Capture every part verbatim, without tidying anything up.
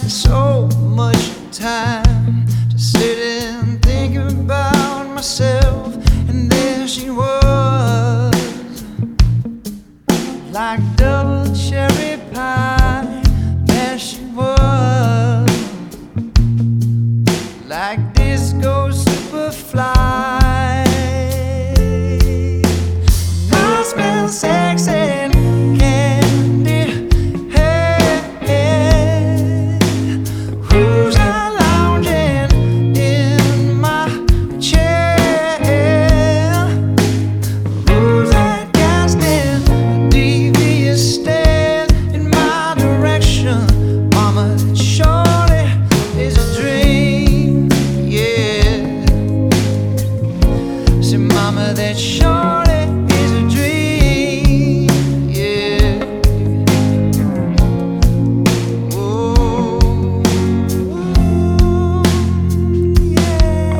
so much time to sit and think about myself, and there she was, like double cherry pie. There she was, like disco superfly. I smell sex and candy. Hey, hey. Who's that lounging in my chair? Who's that casting a devious stare in my direction? Mama, that surely is a dream. Yeah. Say, mama, that surely is a dream. Yeah. Oh, yeah.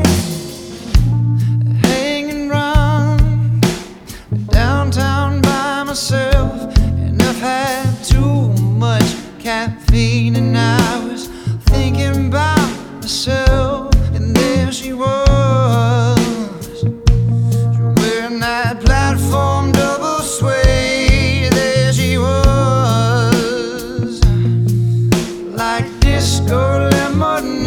Hanging round downtown by myself, and I've had too much caffeine, and I was thinking about myself, and there she was, wearing that platform double suede. There she was, like disco lemonade.